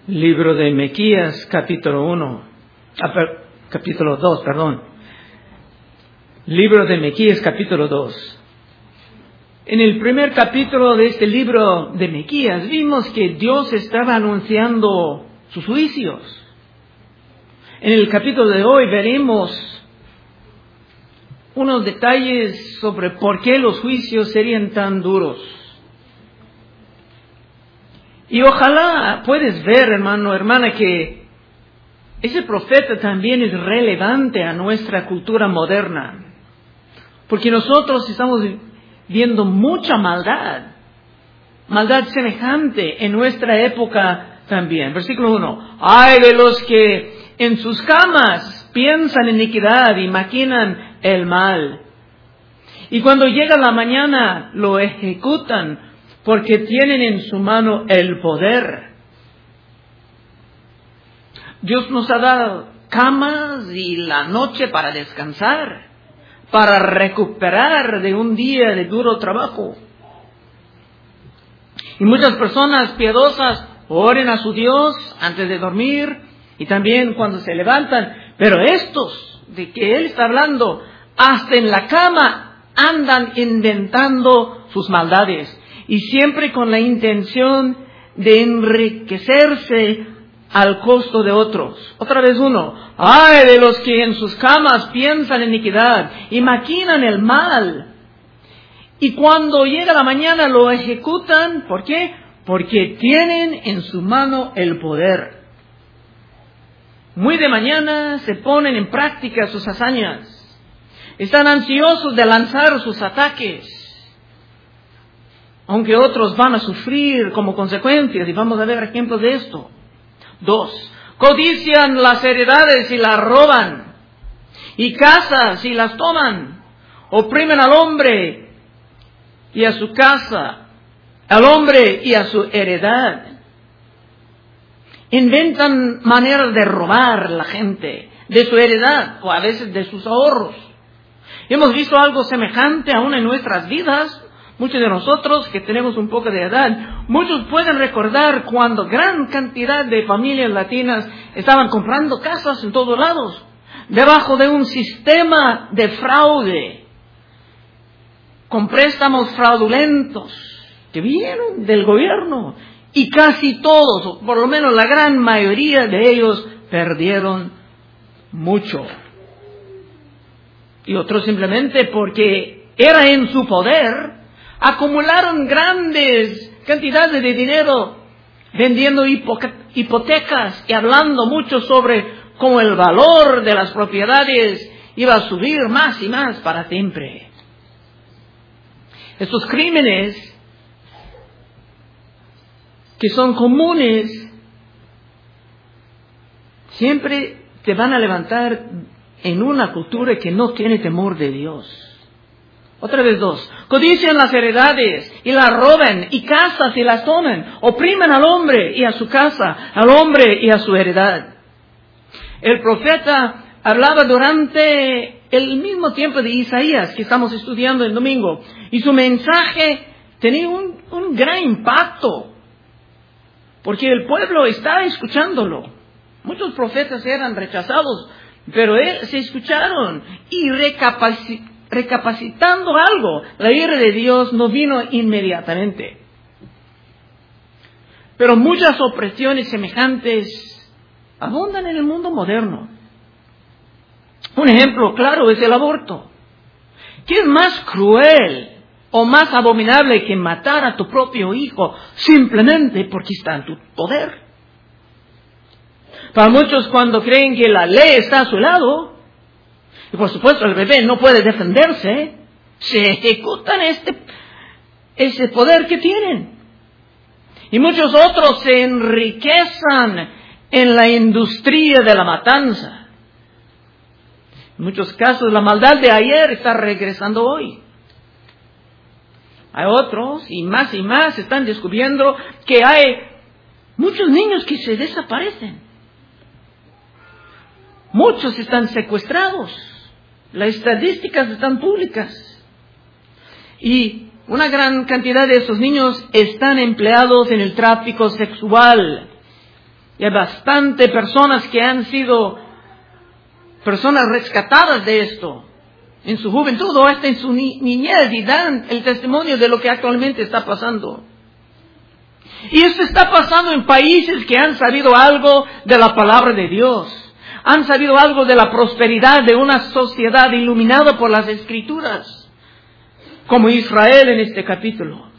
Libro de Miqueas, capítulo 2. Libro de Miqueas, capítulo 2. En el primer capítulo de este libro de Miqueas vimos que Dios estaba anunciando sus juicios. En el capítulo de hoy veremos unos detalles sobre por qué los juicios serían tan duros. Y ojalá puedes ver, hermano, hermana, que ese profeta también es relevante a nuestra cultura moderna. Porque nosotros estamos viendo mucha maldad semejante en nuestra época también. Versículo 1. Ay de los que en sus camas piensan en iniquidad y maquinan el mal. Y cuando llega la mañana lo ejecutan, porque tienen en su mano el poder. Dios nos ha dado camas y la noche para descansar, para recuperar de un día de duro trabajo. Y muchas personas piadosas oren a su Dios antes de dormir y también cuando se levantan. Pero estos de que Él está hablando, hasta en la cama andan inventando sus maldades. Y siempre con la intención de enriquecerse al costo de otros. Otra vez uno. Ay de los que en sus camas piensan en iniquidad y maquinan el mal. Y cuando llega la mañana lo ejecutan. ¿Por qué? Porque tienen en su mano el poder. Muy de mañana se ponen en práctica sus hazañas. Están ansiosos de lanzar sus ataques. Aunque otros van a sufrir como consecuencias, y vamos a ver ejemplos de esto. 2. Codician las heredades y las roban, y casas y las toman. Oprimen al hombre y a su casa, al hombre y a su heredad. Inventan maneras de robar la gente, de su heredad, o a veces de sus ahorros. Hemos visto algo semejante aún en nuestras vidas. Muchos de nosotros que tenemos un poco de edad, muchos pueden recordar cuando gran cantidad de familias latinas estaban comprando casas en todos lados, debajo de un sistema de fraude, con préstamos fraudulentos que vinieron del gobierno, y casi todos, o por lo menos la gran mayoría de ellos, perdieron mucho. Y otros simplemente porque era en su poder, acumularon grandes cantidades de dinero vendiendo hipotecas y hablando mucho sobre cómo el valor de las propiedades iba a subir más y más para siempre. Estos crímenes que son comunes siempre te van a levantar en una cultura que no tiene temor de Dios. Otra vez 2. Codician las heredades y las roban, y casas y las toman. Oprimen al hombre y a su casa, al hombre y a su heredad. El profeta hablaba durante el mismo tiempo de Isaías que estamos estudiando el domingo. Y su mensaje tenía un gran impacto, porque el pueblo está escuchándolo. Muchos profetas eran rechazados, pero se escucharon y recapacitando algo, la ira de Dios no vino inmediatamente. Pero muchas opresiones semejantes abundan en el mundo moderno. Un ejemplo claro es el aborto. ¿Qué es más cruel o más abominable que matar a tu propio hijo simplemente porque está en tu poder? Para muchos, cuando creen que la ley está a su lado, y por supuesto el bebé no puede defenderse, se ejecutan ese poder que tienen. Y muchos otros se enriquecen en la industria de la matanza. En muchos casos la maldad de ayer está regresando hoy. Hay otros, y más están descubriendo que hay muchos niños que se desaparecen. Muchos están secuestrados. Las estadísticas están públicas. Y una gran cantidad de esos niños están empleados en el tráfico sexual. Y hay bastante personas que han sido personas rescatadas de esto en su juventud o hasta en su niñez y dan el testimonio de lo que actualmente está pasando. Y esto está pasando en países que han sabido algo de la palabra de Dios. Han sabido algo de la prosperidad de una sociedad iluminada por las Escrituras, como Israel en este capítulo.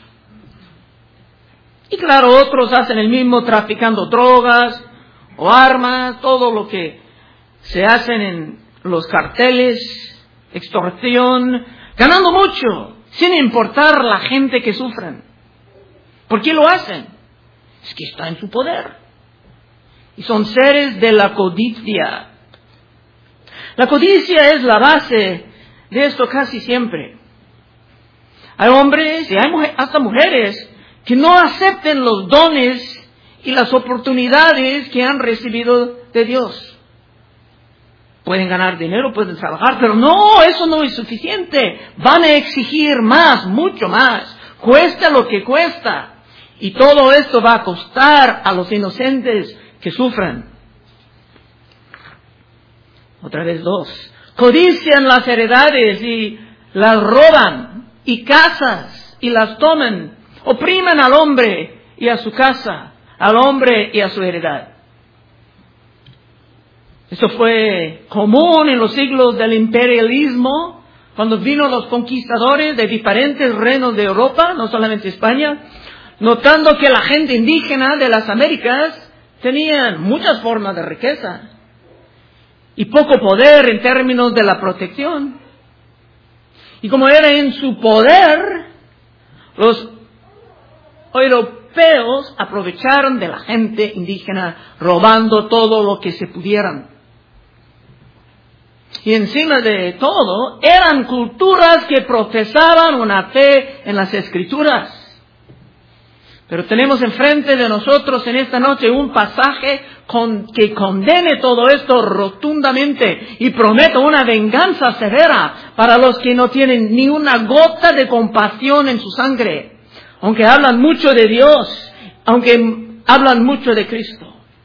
Y claro, otros hacen el mismo traficando drogas o armas, todo lo que se hacen en los carteles, extorsión, ganando mucho, sin importar la gente que sufran. ¿Por qué lo hacen? Es que está en su poder. Y son seres de la codicia. La codicia es la base de esto casi siempre. Hay hombres y hay hasta mujeres que no acepten los dones y las oportunidades que han recibido de Dios. Pueden ganar dinero, pueden trabajar, pero no, eso no es suficiente. Van a exigir más, mucho más. Cuesta lo que cuesta. Y todo esto va a costar a los inocentes que sufran. Otra vez 2. Codician las heredades y las roban, y casas y las toman. Oprimen al hombre y a su casa, al hombre y a su heredad. Esto fue común en los siglos del imperialismo, cuando vino los conquistadores de diferentes reinos de Europa, no solamente España, notando que la gente indígena de las Américas tenían muchas formas de riqueza y poco poder en términos de la protección. Y como era en su poder, los europeos aprovecharon de la gente indígena, robando todo lo que se pudieran. Y encima de todo, eran culturas que profesaban una fe en las Escrituras. Pero tenemos enfrente de nosotros en esta noche un pasaje que condene todo esto rotundamente y promete una venganza severa para los que no tienen ni una gota de compasión en su sangre, aunque hablan mucho de Dios, aunque hablan mucho de Cristo.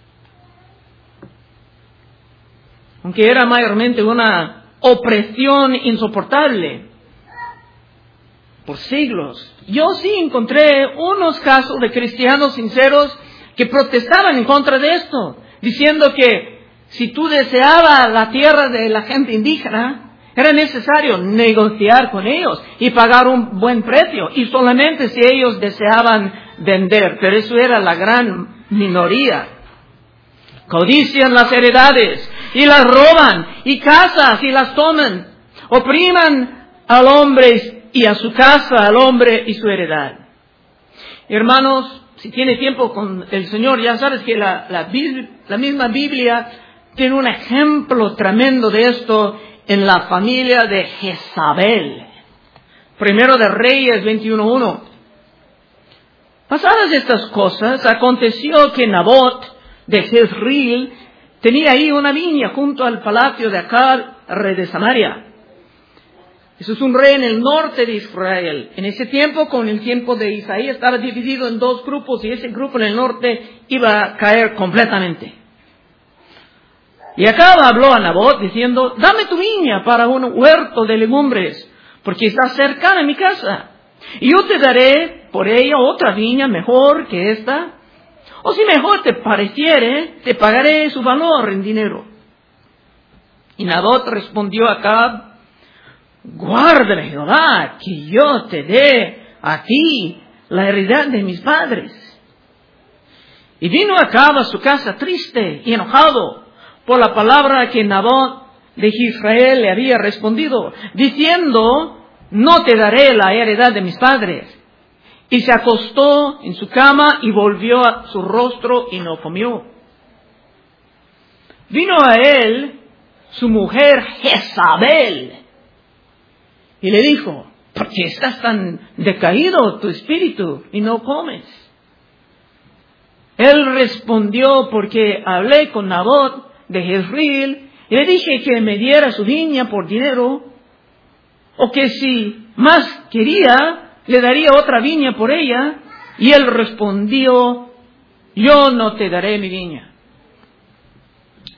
Aunque era mayormente una opresión insoportable por siglos. Yo sí encontré unos casos de cristianos sinceros que protestaban en contra de esto, diciendo que si tú deseabas la tierra de la gente indígena, era necesario negociar con ellos y pagar un buen precio, y solamente si ellos deseaban vender, pero eso era la gran minoría. Codician las heredades y las roban, y casas y las toman, opriman al hombre y a su casa, al hombre y su heredad. Hermanos, si tiene tiempo con el Señor, ya sabes que la misma Biblia tiene un ejemplo tremendo de esto en la familia de Jezabel. Primero de Reyes 21:1. Pasadas estas cosas, aconteció que Nabot de Jezreel tenía ahí una viña junto al palacio de Acab, rey de Samaria. Eso es un rey en el norte de Israel. En ese tiempo, con el tiempo de Isaías, estaba dividido en 2 grupos y ese grupo en el norte iba a caer completamente. Y Acab habló a Nabot diciendo: dame tu viña para un huerto de legumbres, porque está cercana a mi casa. Y yo te daré por ella otra viña mejor que esta. O si mejor te pareciere, te pagaré su valor en dinero. Y Nabot respondió a Acab: guárdame Jehová, que yo te dé a ti la heredad de mis padres. Y vino Acab a su casa triste y enojado por la palabra que Nabot de Israel le había respondido, diciendo: no te daré la heredad de mis padres. Y se acostó en su cama y volvió a su rostro y no comió. Vino a él su mujer Jezabel y le dijo: ¿por qué estás tan decaído tu espíritu y no comes? Él respondió: porque hablé con Nabot de Jezreel y le dije que me diera su viña por dinero, o que si más quería, le daría otra viña por ella. Y él respondió: yo no te daré mi viña.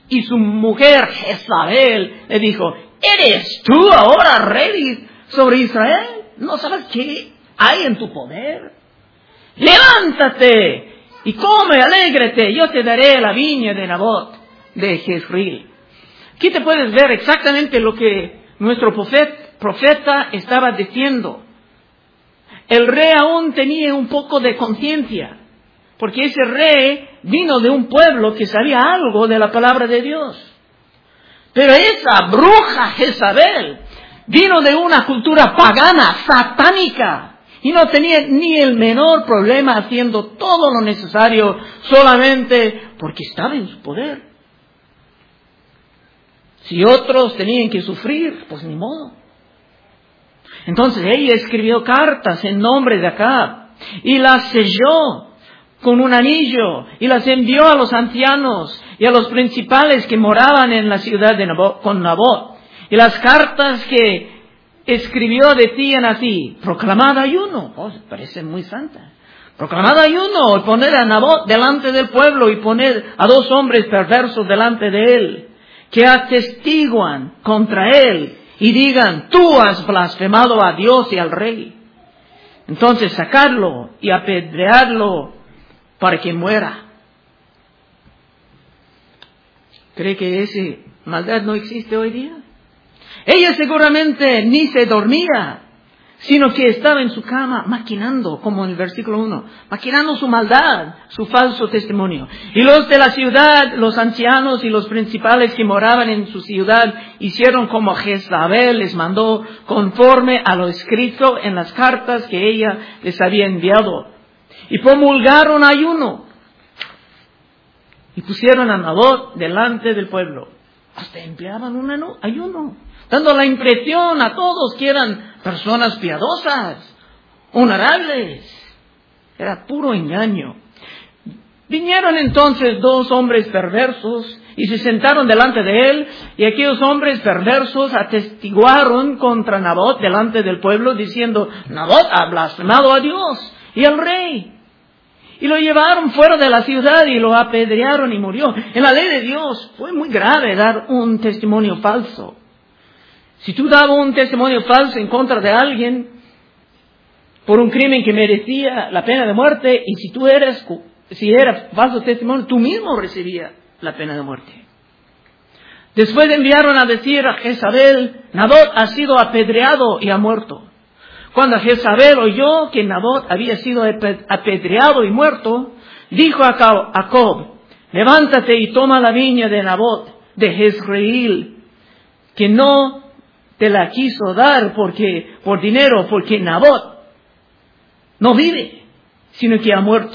Y su mujer Jezabel le dijo: ¿eres tú ahora rey sobre Israel? ¿No sabes qué hay en tu poder? Levántate y come, alégrate, yo te daré la viña de Nabot de Jezreel. Aquí te puedes ver exactamente lo que nuestro profeta estaba diciendo. El rey aún tenía un poco de conciencia, porque ese rey vino de un pueblo que sabía algo de la palabra de Dios. Pero esa bruja Jezabel vino de una cultura pagana, satánica, y no tenía ni el menor problema haciendo todo lo necesario solamente porque estaba en su poder. Si otros tenían que sufrir, pues ni modo. Entonces ella escribió cartas en nombre de Acab y las selló con un anillo y las envió a los ancianos y a los principales que moraban en la ciudad de Nabot, con Nabot. Y las cartas que escribió decían así: proclamad ayuno. Oh, parece muy santa. Proclamad ayuno y poned a Nabot delante del pueblo y poned a 2 hombres perversos delante de él, que atestiguan contra él y digan: tú has blasfemado a Dios y al rey. Entonces sacadlo y apedreadlo para que muera. ¿Cree que esa maldad no existe hoy día? Ella seguramente ni se dormía, sino que estaba en su cama maquinando, como en el versículo 1, maquinando su maldad, su falso testimonio. Y los de la ciudad, los ancianos y los principales que moraban en su ciudad, hicieron como Jezabel les mandó, conforme a lo escrito en las cartas que ella les había enviado. Y promulgaron ayuno, y pusieron a Nabot delante del pueblo. Hasta empleaban un ayuno, dando la impresión a todos que eran personas piadosas, honorables. Era puro engaño. Vinieron entonces 2 hombres perversos y se sentaron delante de él, y aquellos hombres perversos atestiguaron contra Nabot delante del pueblo, diciendo: Nabot ha blasfemado a Dios y al rey. Y lo llevaron fuera de la ciudad y lo apedrearon y murió. En la ley de Dios fue muy grave dar un testimonio falso. Si tú dabas un testimonio falso en contra de alguien por un crimen que merecía la pena de muerte, y si era falso testimonio, tú mismo recibías la pena de muerte. Después enviaron a decir a Jezabel: Nabot ha sido apedreado y ha muerto. Cuando Jezabel oyó que Nabot había sido apedreado y muerto, dijo a Acab: levántate y toma la viña de Nabot de Jezreel, que no te la quiso dar por dinero, porque Nabot no vive, sino que ha muerto.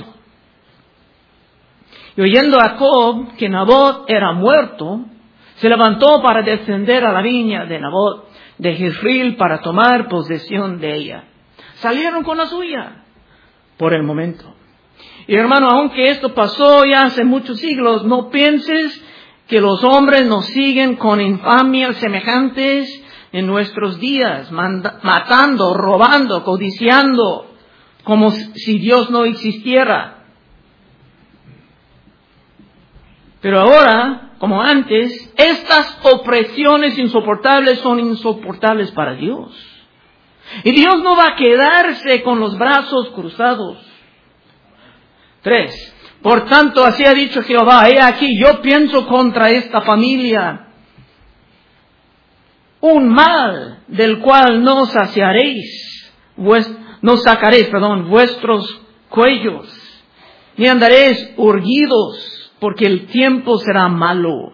Y oyendo Acab que Nabot era muerto, se levantó para descender a la viña de Nabot de Jezreel para tomar posesión de ella. Salieron con la suya por el momento. Y hermano, aunque esto pasó ya hace muchos siglos, no pienses que los hombres nos siguen con infamias semejantes en nuestros días, matando, robando, codiciando, como si Dios no existiera. Pero ahora, como antes, estas opresiones insoportables son insoportables para Dios. Y Dios no va a quedarse con los brazos cruzados. 3. Por tanto, así ha dicho Jehová: he aquí, yo pienso contra esta familia un mal del cual no sacaréis vuestros cuellos, ni andaréis urgidos, porque el tiempo será malo.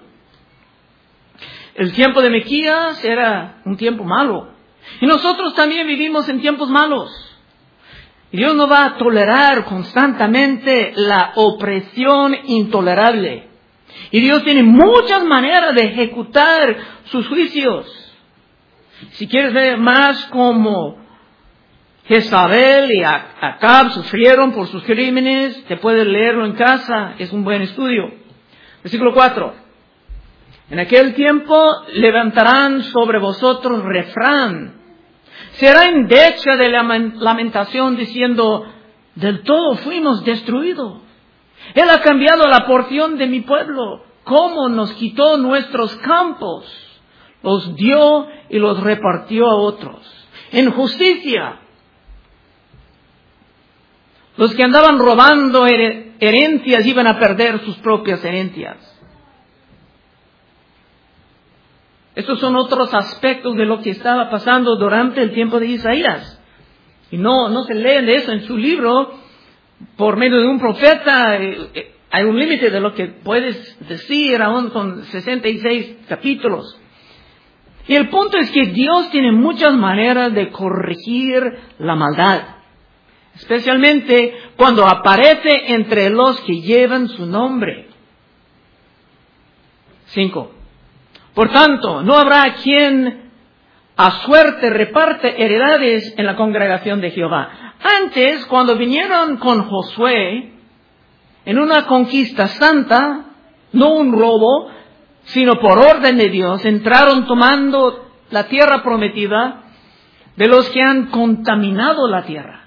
El tiempo de Miquías era un tiempo malo. Y nosotros también vivimos en tiempos malos. Y Dios no va a tolerar constantemente la opresión intolerable. Y Dios tiene muchas maneras de ejecutar sus juicios. Si quieres ver más cómo Jezabel y Acab sufrieron por sus crímenes, te puedes leerlo en casa, es un buen estudio. Versículo 4. En aquel tiempo levantarán sobre vosotros refrán. Será indecha de lamentación diciendo: del todo fuimos destruidos. Él ha cambiado la porción de mi pueblo cómo nos quitó nuestros campos, los dio y los repartió a otros. En justicia, los que andaban robando herencias iban a perder sus propias herencias. Estos son otros aspectos de lo que estaba pasando durante el tiempo de Isaías. Y no se leen de eso en su libro por medio de un profeta. Hay un límite de lo que puedes decir aún con 66 capítulos. Y el punto es que Dios tiene muchas maneras de corregir la maldad, especialmente cuando aparece entre los que llevan su nombre. 5. Por tanto, no habrá quien a suerte reparte heredades en la congregación de Jehová. Antes, cuando vinieron con Josué en una conquista santa, no un robo, sino por orden de Dios, entraron tomando la tierra prometida de los que han contaminado la tierra.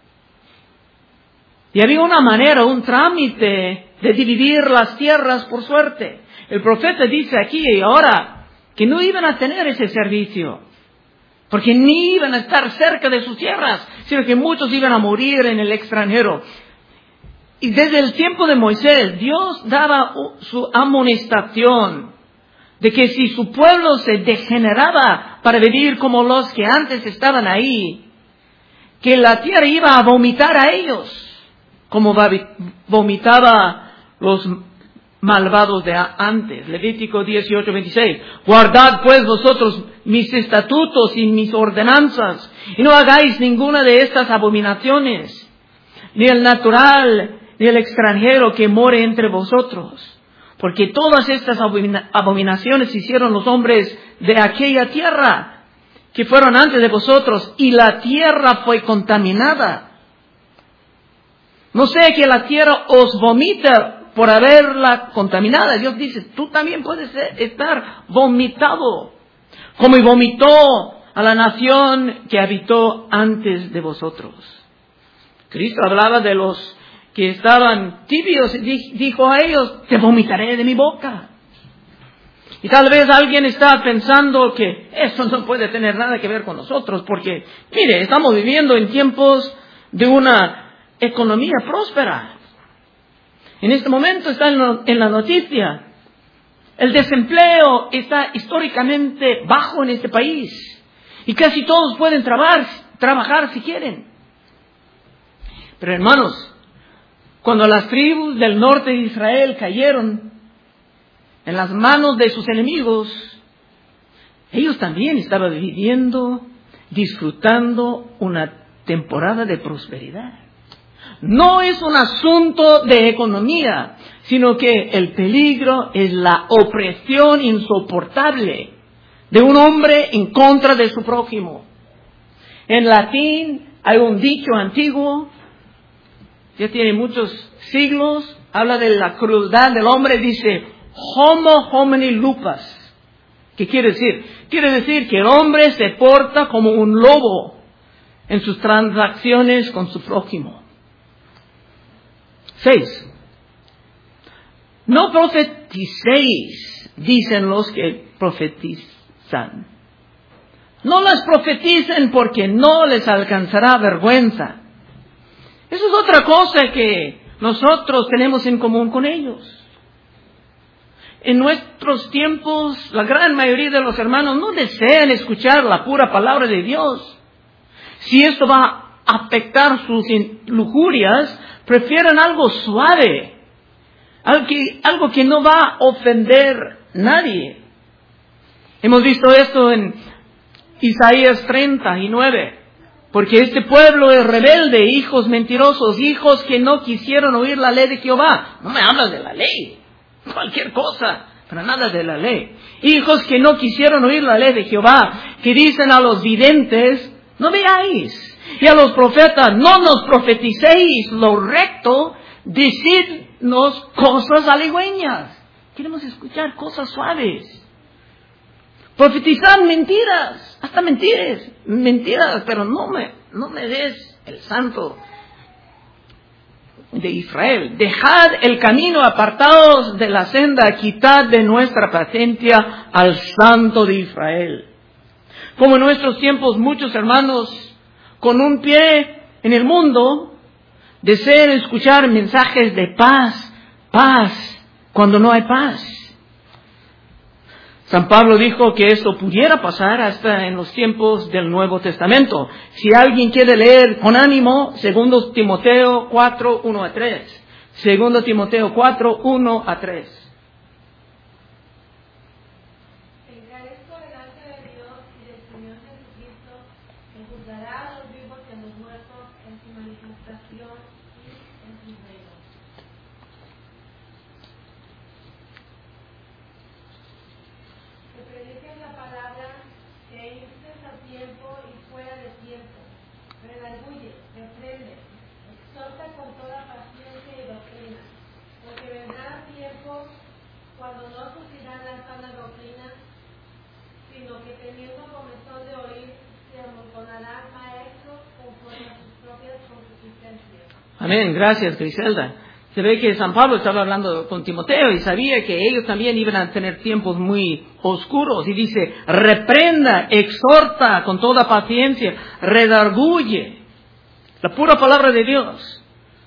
Y había una manera, un trámite de dividir las tierras por suerte. El profeta dice aquí y ahora que no iban a tener ese servicio, porque ni iban a estar cerca de sus tierras, sino que muchos iban a morir en el extranjero. Y desde el tiempo de Moisés, Dios daba su amonestación de que si su pueblo se degeneraba para vivir como los que antes estaban ahí, que la tierra iba a vomitar a ellos, como vomitaba los malvados de antes. Levítico 18:26. Guardad pues vosotros mis estatutos y mis ordenanzas, y no hagáis ninguna de estas abominaciones, ni el natural, ni el extranjero que more entre vosotros. Porque todas estas abominaciones hicieron los hombres de aquella tierra, que fueron antes de vosotros, y la tierra fue contaminada. No sea que la tierra os vomita por haberla contaminada. Dios dice, tú también puedes estar vomitado, como vomitó a la nación que habitó antes de vosotros. Cristo hablaba de los que estaban tibios y dijo a ellos, te vomitaré de mi boca. Y tal vez alguien está pensando que esto no puede tener nada que ver con nosotros, porque, mire, estamos viviendo en tiempos de una economía próspera. En este momento está en la noticia. El desempleo está históricamente bajo en este país. Y casi todos pueden trabajar si quieren. Pero hermanos, cuando las tribus del norte de Israel cayeron en las manos de sus enemigos, ellos también estaban viviendo, disfrutando una temporada de prosperidad. No es un asunto de economía, sino que el peligro es la opresión insoportable de un hombre en contra de su prójimo. En latín hay un dicho antiguo, ya tiene muchos siglos, habla de la crueldad del hombre, dice, homo homini lupus. ¿Qué quiere decir? Quiere decir que el hombre se porta como un lobo en sus transacciones con su prójimo. 6. No profeticéis, dicen los que profetizan. No las profeticen porque no les alcanzará vergüenza. Eso es otra cosa que nosotros tenemos en común con ellos. En nuestros tiempos, la gran mayoría de los hermanos no desean escuchar la pura palabra de Dios. Si esto va a afectar sus lujurias, prefieren algo suave, algo que no va a ofender a nadie. Hemos visto esto en Isaías 39. Porque este pueblo es rebelde, hijos mentirosos, hijos que no quisieron oír la ley de Jehová. No me hablas de la ley, cualquier cosa, pero nada de la ley. Hijos que no quisieron oír la ley de Jehová, que dicen a los videntes, no veáis. Y a los profetas, no nos profeticéis lo recto, decidnos cosas halagüeñas. Queremos escuchar cosas suaves. Profetizar mentiras, hasta mentiras, pero no me des el santo de Israel. Dejad el camino, apartados de la senda, quitad de nuestra presencia al Santo de Israel. Como en nuestros tiempos, muchos hermanos con un pie en el mundo desean escuchar mensajes de paz, paz, cuando no hay paz. San Pablo dijo que esto pudiera pasar hasta en los tiempos del Nuevo Testamento. Si alguien quiere leer con ánimo, 2 Timoteo 4, 1 a 3. 2 Timoteo 4, 1 a 3. Encarezco delante de Dios y del Señor Jesucristo, que juzgará a los vivos y a los muertos en su manifestación y en su reino. Que prediquen la palabra, que instes a tiempo y fuera de tiempo, redarguye, reprende, exhorta con toda paciencia y doctrina, porque vendrán tiempos cuando no sufrirán la sana doctrina, sino que teniendo comezón de oír, se amontonarán maestros conforme a sus propias concupiscencias. Amén, gracias Griselda. Se ve que San Pablo estaba hablando con Timoteo y sabía que ellos también iban a tener tiempos muy oscuros. Y dice, reprenda, exhorta con toda paciencia, redarguye. La pura palabra de Dios.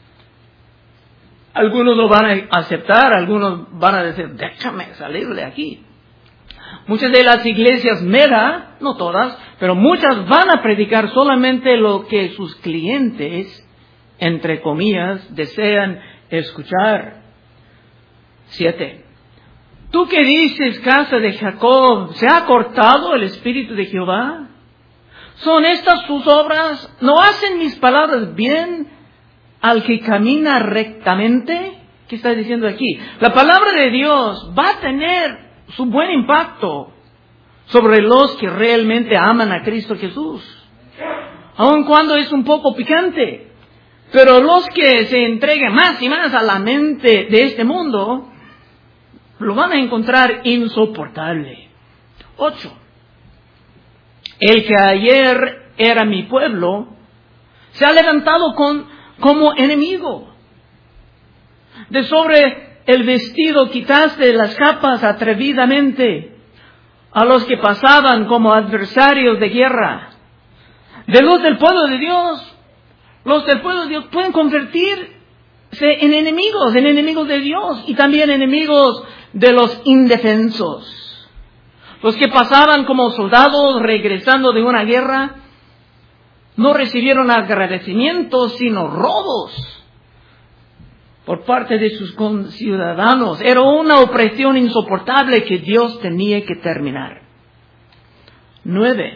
Algunos lo van a aceptar, algunos van a decir, déjame salir de aquí. Muchas de las iglesias mega, no todas, pero muchas van a predicar solamente lo que sus clientes, entre comillas, desean escuchar. 7. ¿Tú qué dices, casa de Jacob? ¿Se ha cortado el espíritu de Jehová? ¿Son estas sus obras? ¿No hacen mis palabras bien al que camina rectamente? ¿Qué está diciendo aquí? La palabra de Dios va a tener su buen impacto sobre los que realmente aman a Cristo Jesús, aun cuando es un poco picante. Pero los que se entreguen más y más a la mente de este mundo, lo van a encontrar insoportable. 8. El que ayer era mi pueblo, se ha levantado como enemigo. De sobre el vestido quitaste las capas atrevidamente a los que pasaban como adversarios de guerra. De los del pueblo de Dios, los del pueblo de Dios pueden convertirse en enemigos de Dios y también enemigos de los indefensos. Los que pasaban como soldados regresando de una guerra no recibieron agradecimientos sino robos por parte de sus conciudadanos. Era una opresión insoportable que Dios tenía que terminar. 9.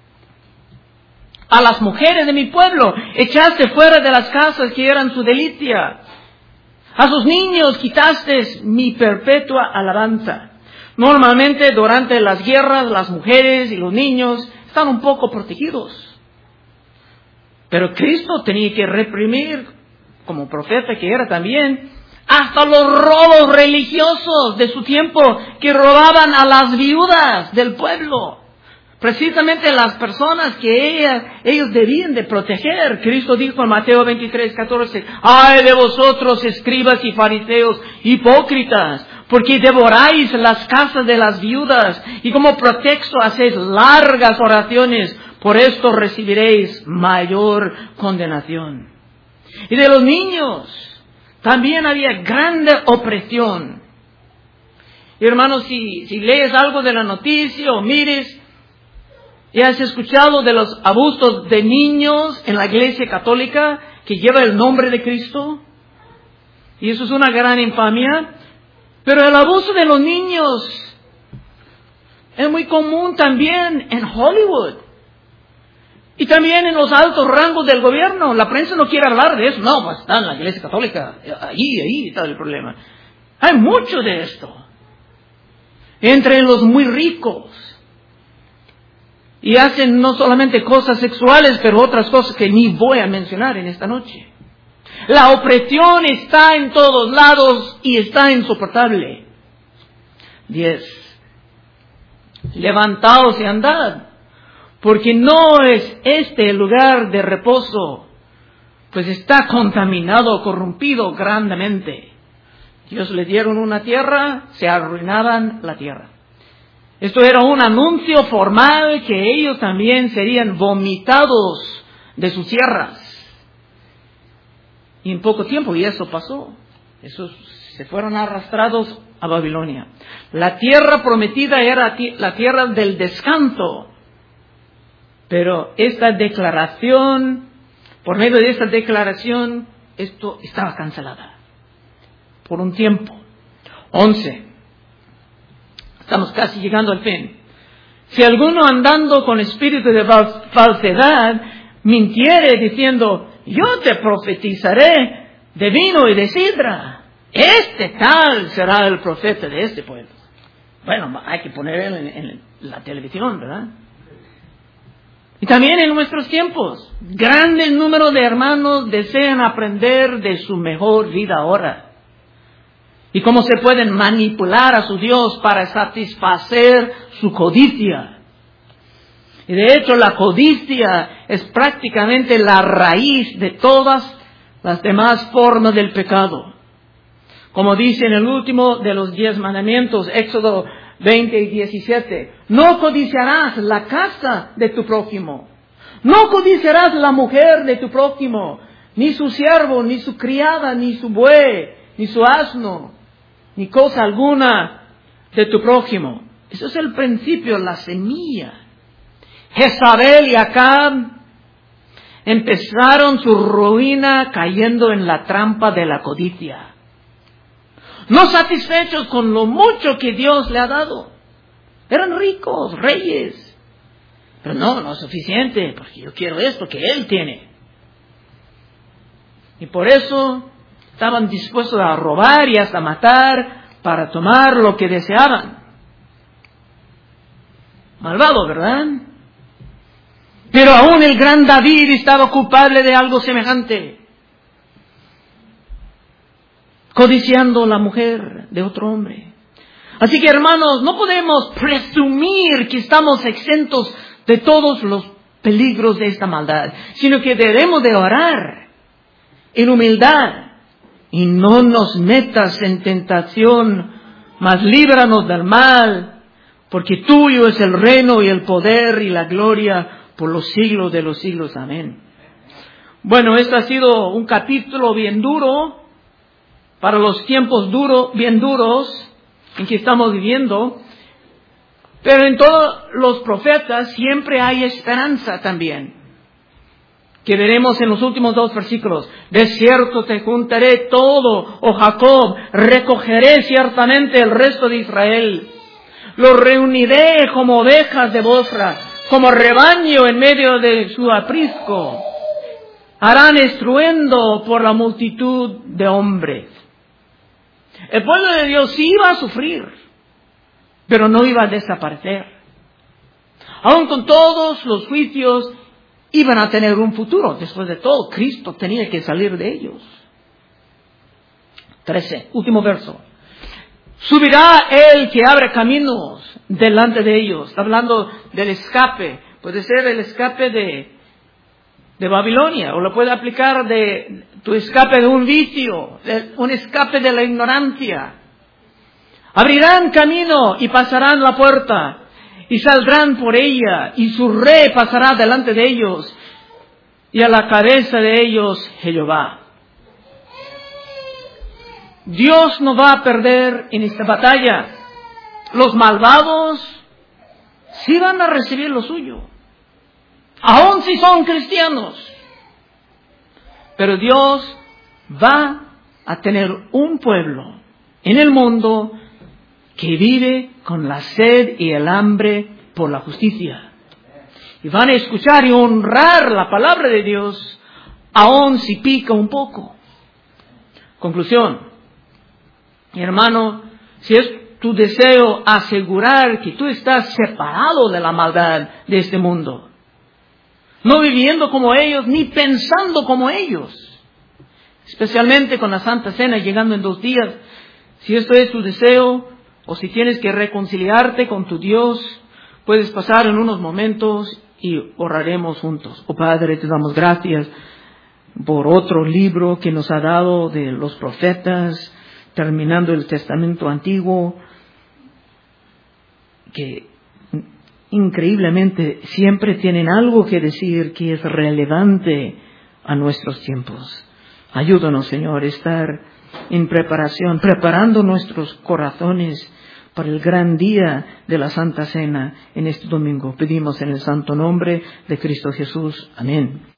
A las mujeres de mi pueblo echaste fuera de las casas que eran su delicia. A sus niños quitaste mi perpetua alabanza. Normalmente durante las guerras las mujeres y los niños están un poco protegidos. Pero Cristo tenía que reprimir, como profeta que era también, hasta los robos religiosos de su tiempo que robaban a las viudas del pueblo. Precisamente las personas que ellos debían de proteger. Cristo dijo en Mateo 23:14, ¡ay de vosotros, escribas y fariseos, hipócritas! Porque devoráis las casas de las viudas y como pretexto hacéis largas oraciones. Por esto recibiréis mayor condenación. Y de los niños también había grande opresión. Y hermanos, si lees algo de la noticia o mires, ¿y has escuchado de los abusos de niños en la Iglesia Católica que lleva el nombre de Cristo? Y eso es una gran infamia. Pero el abuso de los niños es muy común también en Hollywood. Y también en los altos rangos del gobierno. La prensa no quiere hablar de eso. No, pues está en la Iglesia Católica. Ahí está el problema. Hay mucho de esto. Entre los muy ricos. Y hacen no solamente cosas sexuales, pero otras cosas que ni voy a mencionar en esta noche. La opresión está en todos lados y está insoportable. 10. Levantaos y andad, porque no es este el lugar de reposo, pues está contaminado, corrompido grandemente. Dios le dieron una tierra, se arruinaban la tierra. Esto era un anuncio formal que ellos también serían vomitados de sus tierras. Y en poco tiempo, y eso pasó. Esos se fueron arrastrados a Babilonia. La tierra prometida era la tierra del descanso. Pero esta declaración, por medio de esta declaración, esto estaba cancelada. Por un tiempo. 11. Estamos casi llegando al fin. Si alguno andando con espíritu de falsedad mintiere diciendo, yo te profetizaré de vino y de sidra, este tal será el profeta de este pueblo. Bueno, hay que poner en la televisión, ¿verdad? Y también en nuestros tiempos, grande número de hermanos desean aprender de su mejor vida ahora. Y cómo se pueden manipular a su Dios para satisfacer su codicia. Y de hecho la codicia es prácticamente la raíz de todas las demás formas del pecado. Como dice en el último de los 10 mandamientos, Éxodo 20 y 17, no codiciarás la casa de tu prójimo, no codiciarás la mujer de tu prójimo, ni su siervo, ni su criada, ni su buey, ni su asno, ni cosa alguna de tu prójimo. Eso es el principio, la semilla. Jezabel y Acab empezaron su ruina cayendo en la trampa de la codicia. No satisfechos con lo mucho que Dios le ha dado. Eran ricos, reyes. Pero no es suficiente, porque yo quiero esto que Él tiene. Y por eso estaban dispuestos a robar y hasta matar para tomar lo que deseaban. Malvado, ¿verdad? Pero aún el gran David estaba culpable de algo semejante. Codiciando la mujer de otro hombre. Así que, hermanos, no podemos presumir que estamos exentos de todos los peligros de esta maldad, sino que debemos de orar en humildad. Y no nos metas en tentación, mas líbranos del mal, porque tuyo es el reino y el poder y la gloria por los siglos de los siglos. Amén. Bueno, este ha sido un capítulo bien duro, para los tiempos bien duros en que estamos viviendo, pero en todos los profetas siempre hay esperanza también. Que veremos en los últimos 2 versículos. De cierto te juntaré todo, oh Jacob, recogeré ciertamente el resto de Israel. Los reuniré como ovejas de Bosra, como rebaño en medio de su aprisco. Harán estruendo por la multitud de hombres. El pueblo de Dios sí iba a sufrir, pero no iba a desaparecer. Aun con todos los juicios, iban a tener un futuro. Después de todo, Cristo tenía que salir de ellos. 13, último verso. Subirá el que abre caminos delante de ellos. Está hablando del escape. Puede ser el escape de Babilonia, o lo puede aplicar de tu escape de un vicio, un escape de la ignorancia. Abrirán camino y pasarán la puerta. Y saldrán por ella, y su rey pasará delante de ellos, y a la cabeza de ellos Jehová. Dios no va a perder en esta batalla. Los malvados sí van a recibir lo suyo, aun si son cristianos. Pero Dios va a tener un pueblo en el mundo que vive con la sed y el hambre por la justicia. Y van a escuchar y honrar la palabra de Dios, aun si pica un poco. Conclusión. Mi hermano, si es tu deseo asegurar que tú estás separado de la maldad de este mundo, no viviendo como ellos, ni pensando como ellos, especialmente con la Santa Cena llegando en 2 días, si esto es tu deseo, o si tienes que reconciliarte con tu Dios, puedes pasar en unos momentos y oraremos juntos. Oh Padre, te damos gracias por otro libro que nos ha dado de los profetas, terminando el Testamento Antiguo, que increíblemente siempre tienen algo que decir que es relevante a nuestros tiempos. Ayúdanos, Señor, a estar en preparación, preparando nuestros corazones para el gran día de la Santa Cena en este domingo. Pedimos en el santo nombre de Cristo Jesús. Amén.